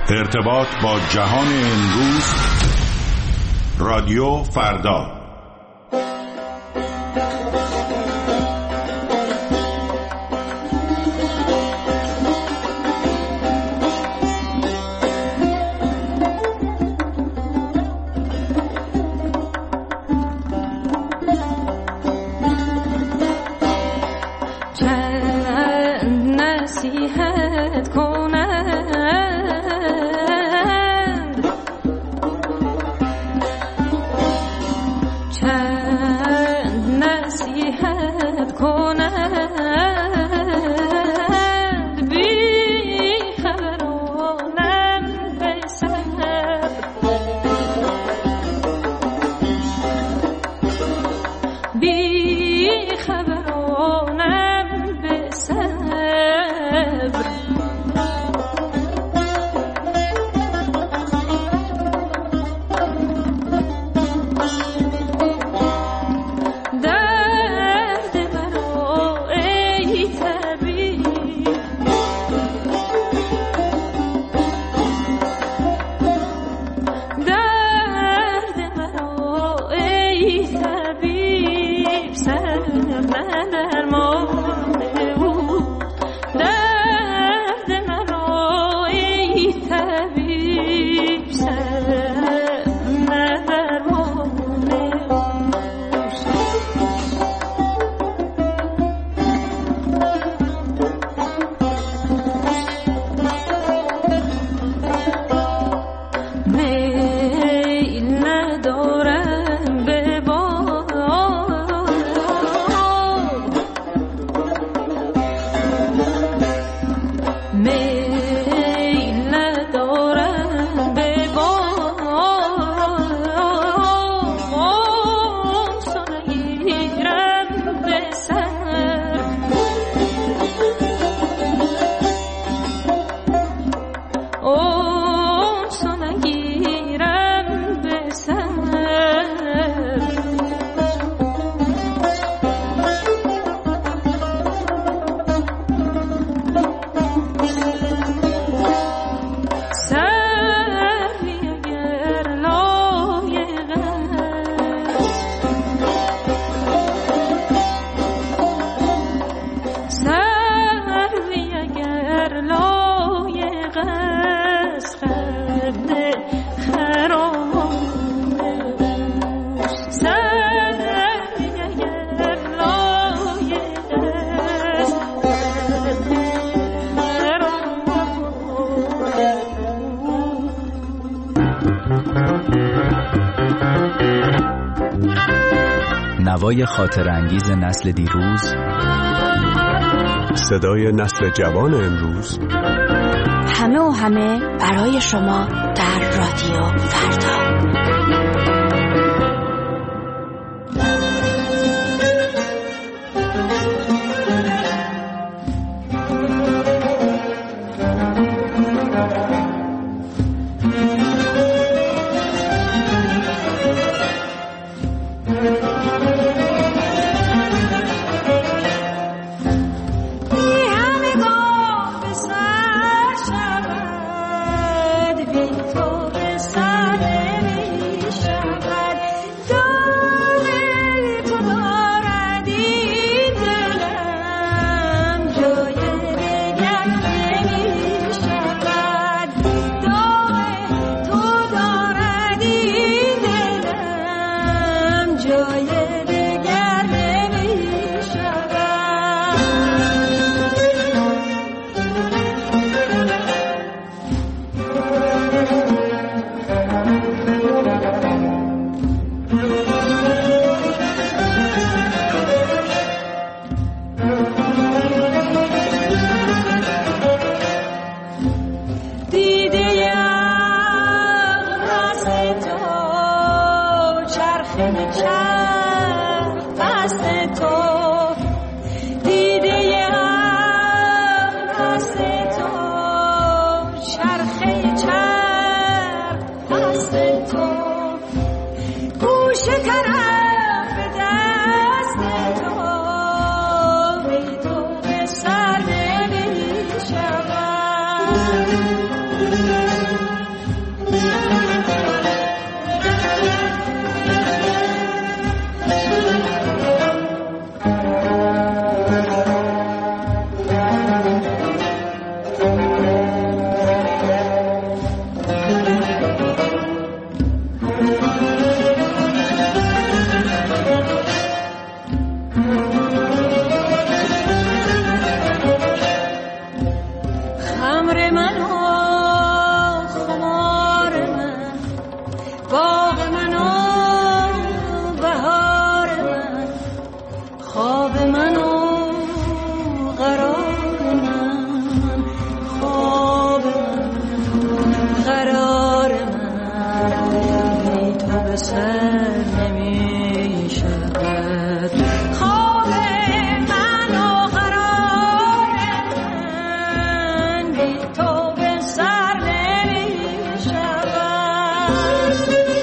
ارتباط با جهان امروز. رادیو فردا. نوای خاطر انگیز نسل دیروز، صدای نسل جوان امروز، همه و همه برای شما در رادیو فردا. من و خمار من، باغ من و بهار من، خواب من و قرار من، خواب من قرار من، بی تو به سر نمی شود. خواب من و قرار من، بی تو به سر نمی شود.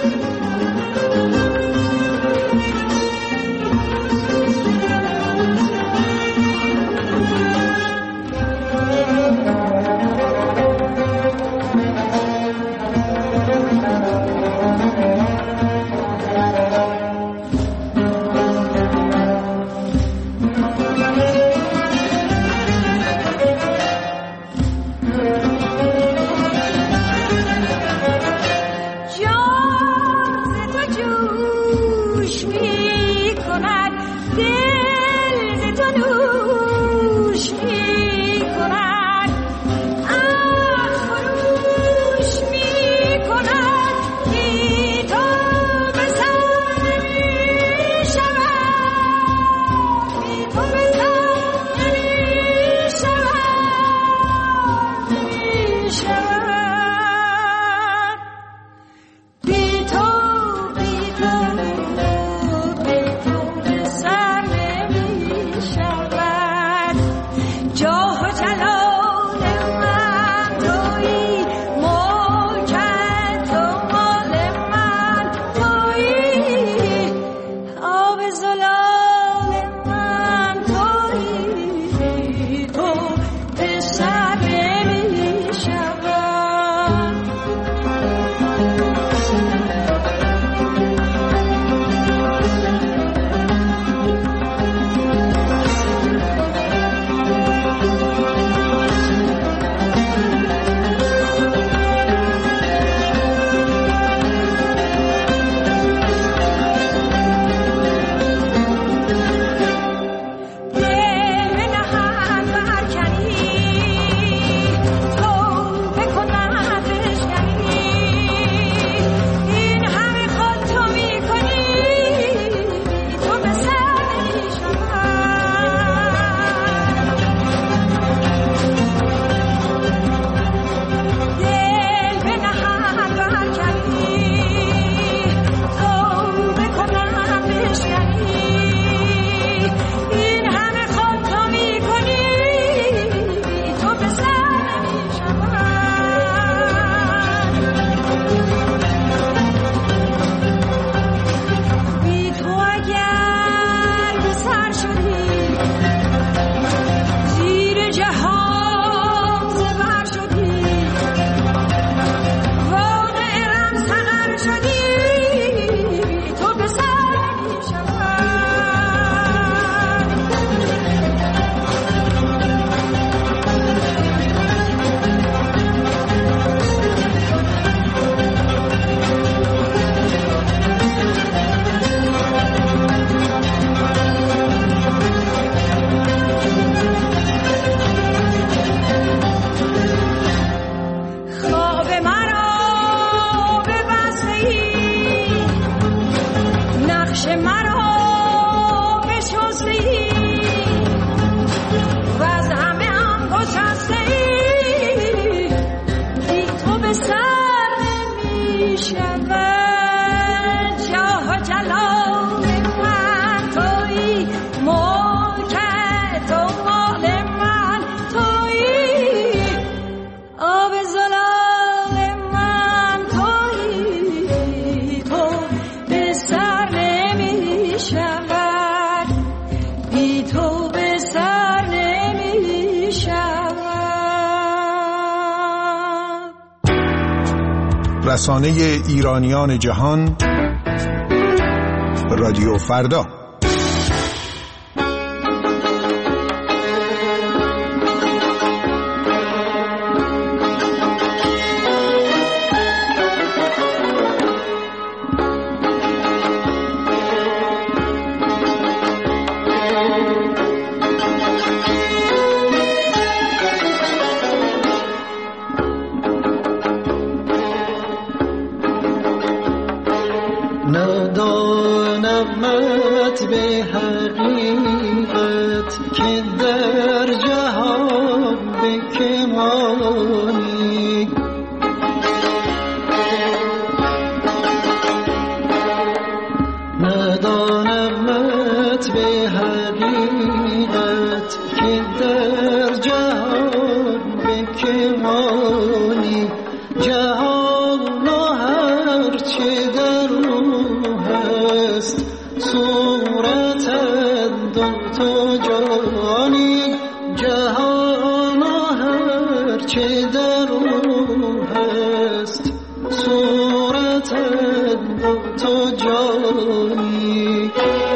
رسانه ایرانیان جهان، رادیو فردا. نبمت به حقیقت که در جهان بکمانی. ندانمت به حقیقت که در جهان بکمانی. جهان و هرچه در او هست صورتت دو تو جانی. جهان و هرچه در او هست صورتت دو تو جانی.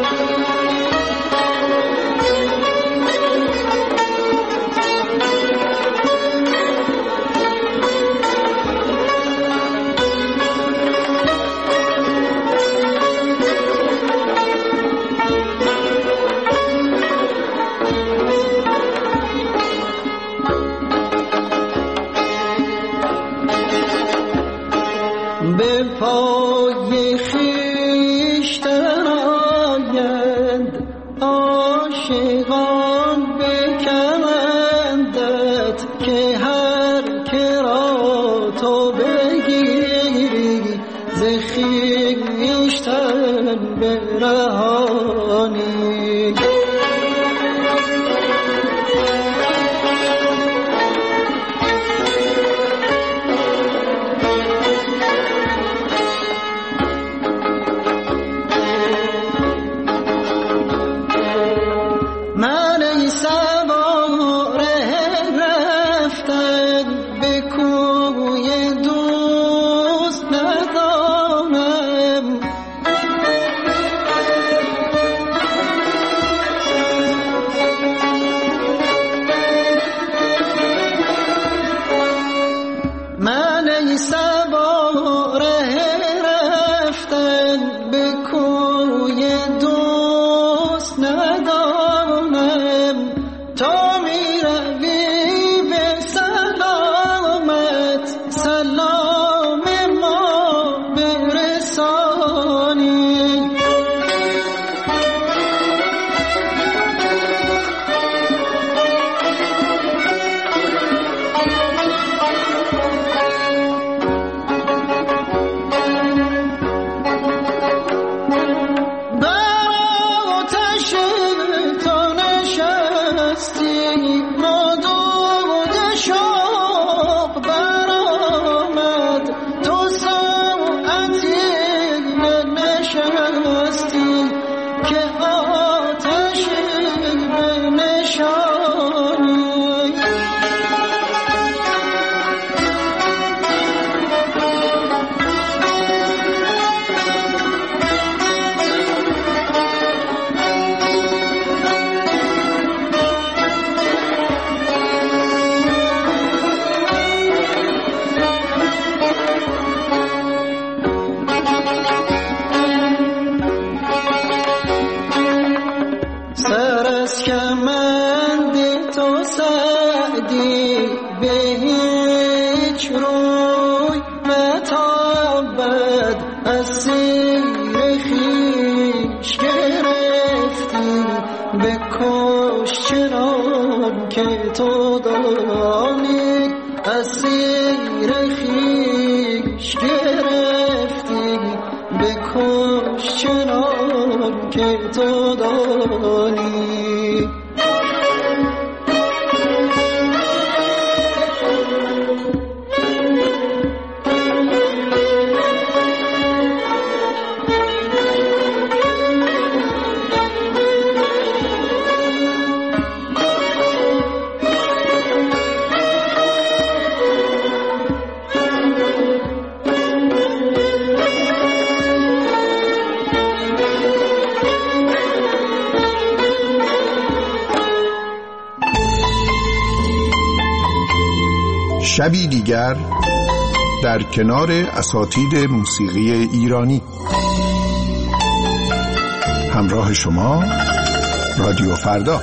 به پای خویشتن آیند عاشقان به کمندت که هر که را تو بگیری ز خویشتن برهانی. که تو دانی اسیر خویش گرفتی، بکش چنان که تو دانی. شبی دیگر در کنار اساتید موسیقی ایرانی. همراه شما رادیو فردا.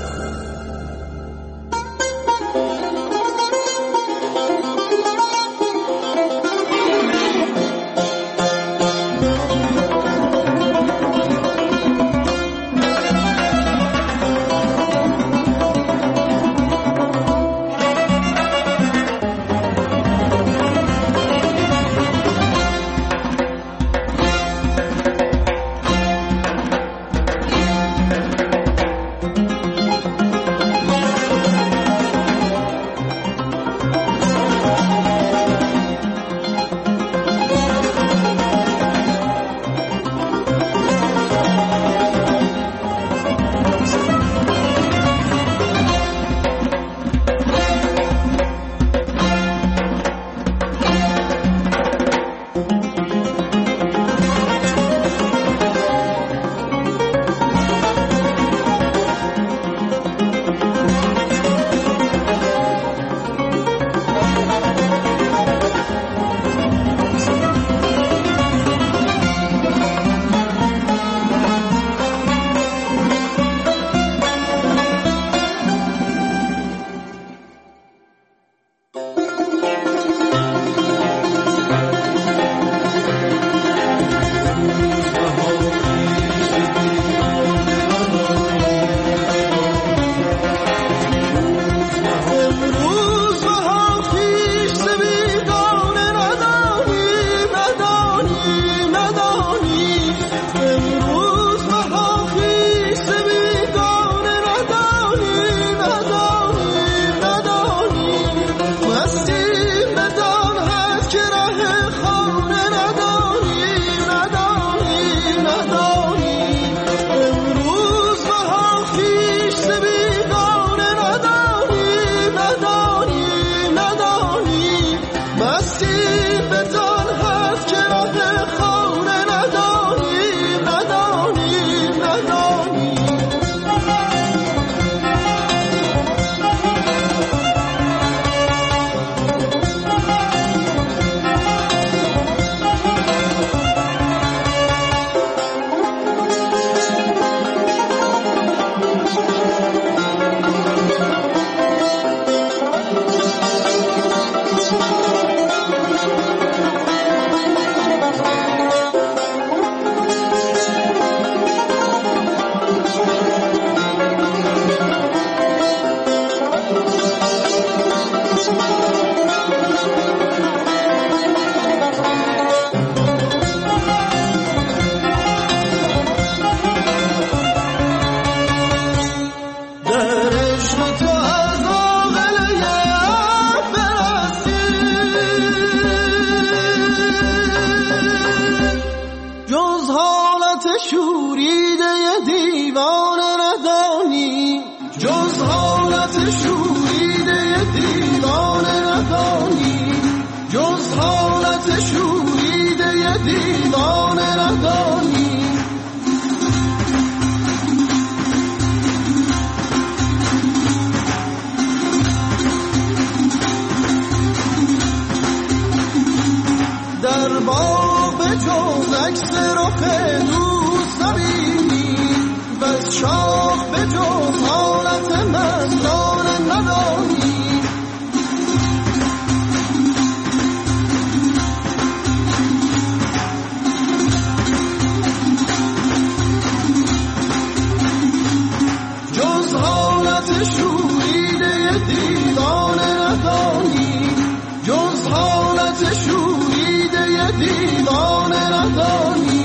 دیوانه ندانی. در باغ به جز عکس رخ دوست نبینی، بس شاخ به جز حالت مستانه ندانی. جز حالت شوریده دیوانه ندانی، جز حالت شوریده دیوانه ندانی.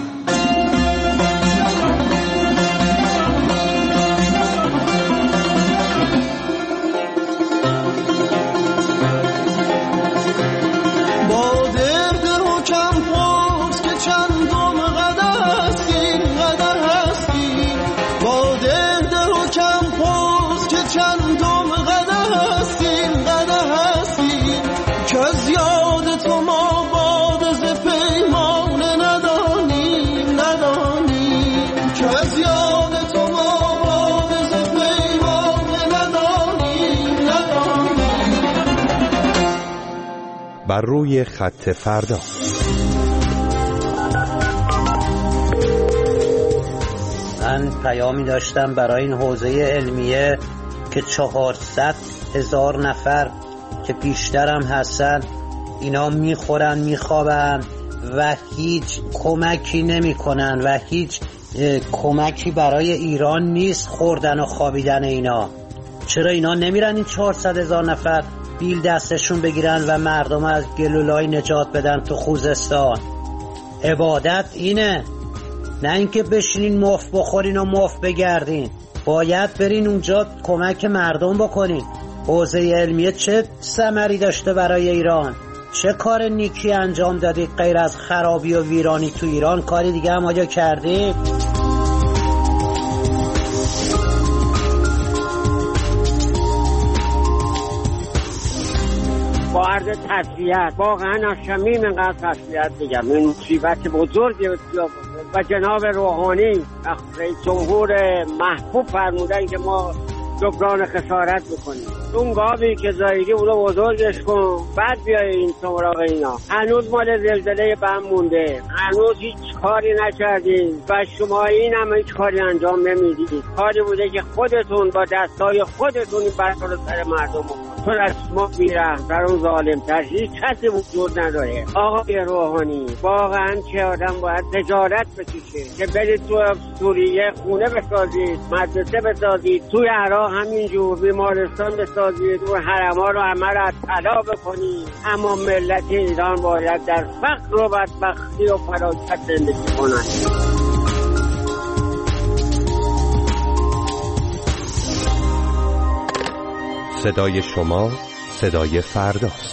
با درد و کم پرس که چندم قدر هستی، قدر هستی. با درد و کم پرس که چندم قدر هستی، قدر هستی. که از یاد تو ما باد ز پیمانه ندانی، ندانی. که از یاد تو ما باد ز پیمانه ندانی، ندانی. بر روی خط فردا. من پیامی داشتم برای این حوزه علمیه که 400,000 نفر که بیشترم هستن، اینا میخورن میخوابن و هیچ کمکی نمی کنن و هیچ کمکی برای ایران نیست خوردن و خوابیدن اینا. چرا اینا نمیرن این 400,000 نفر بیل دستشون بگیرن و مردم از گلولای نجات بدن تو خوزستان؟ عبادت اینه، نه اینکه بشینین مفت بخورین و مفت بگردین. باید برین اونجا کمک مردم بکنین. حوزه علمیه چه ثمری داشته برای ایران؟ چه کار نیکی انجام دادید غیر از خرابی و ویرانی تو ایران؟ کاری دیگه هم آیا کردید؟ با عرض تسلیت، واقعا از صمیم اینقدر تسلیت میگم، این مصیبت بزرگی و جناب روحانی رئیس جمهور محبوب فرمودن که ما جبران خسارت بکنیم. اون گاوی که زایدی اونو بزرگش کن، بعد بیای این سراغ اینا. هنوز مال زلزله بم مونده، هنوز هیچ کاری نکردین و شما این هم هیچ کاری انجام نمیدید. کاری بوده که خودتون با دستای خودتون این بلا رو سر مردم بکنید. چون از ما بیرحم در اون ظالم تر هیچ کسی وجود نداره. آقای روحانی واقعا که آدم باید تجارت بکشه که برید تو سوریه خونه بسازید، مدرسه بسازید، توی عراق همینجور بیمارستان بسازید، اون حرما رو همه رو از طلا بکنید. اما ملت ایران باید در فقر و بدبختی و فلاکت زندگی کنند. صدای شما صدای فرداست.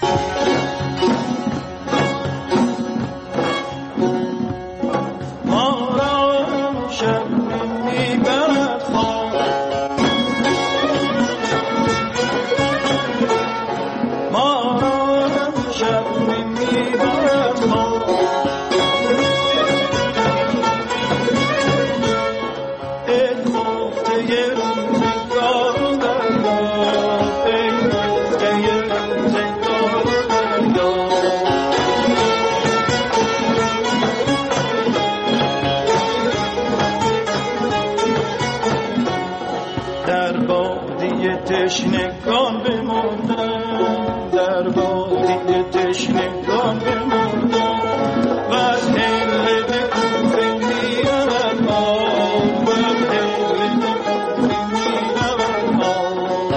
تشنگان بماندن، در وادی تشنگان بماندن و از هله به کوفه میرود آب، و از هله به کوفه میرود آب.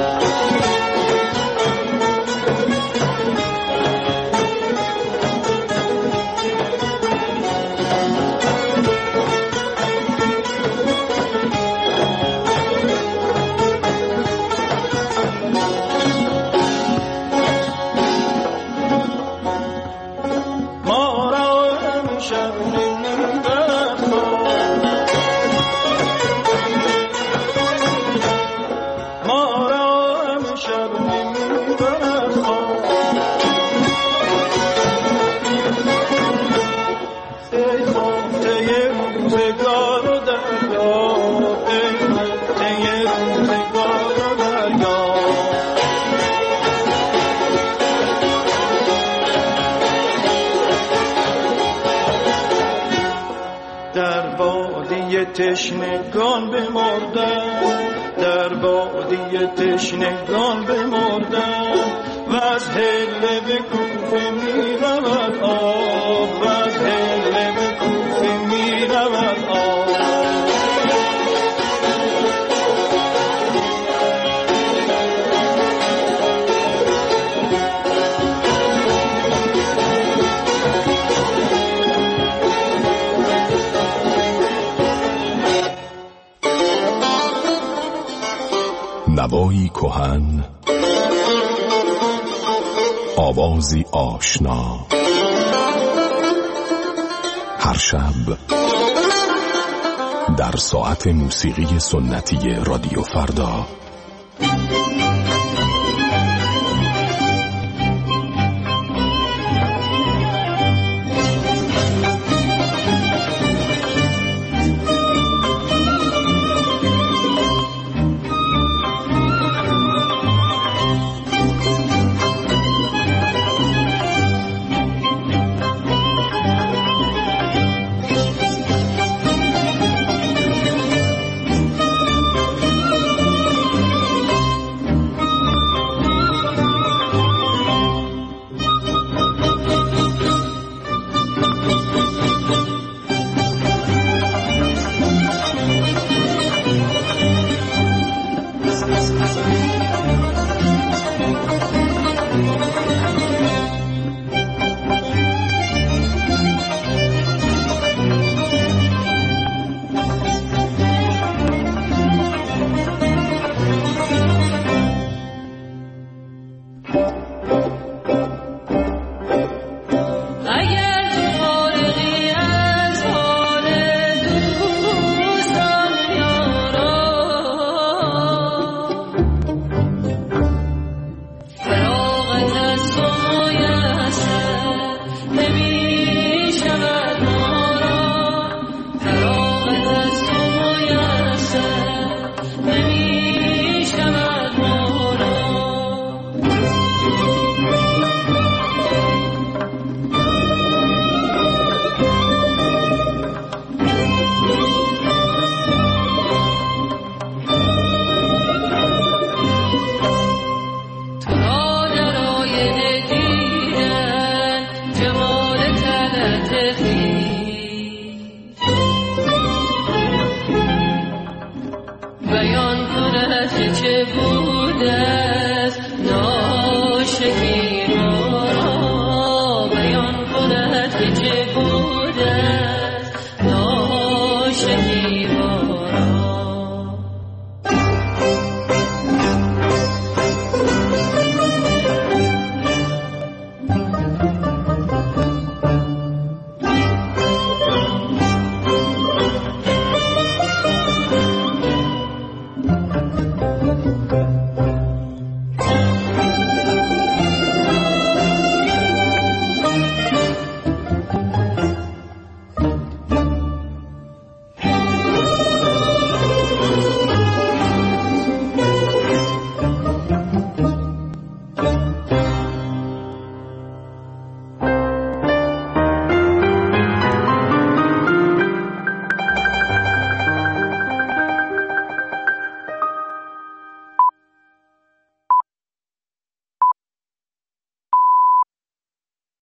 بادی تشنگان بمردن، در بادی تشنگان بمردن، و از هله به کوفه می رود آب، و از هله به کوفه می رود آب. نوایی کهن، آوازی آشنا، هر شب در ساعت موسیقی سنتی رادیو فردا.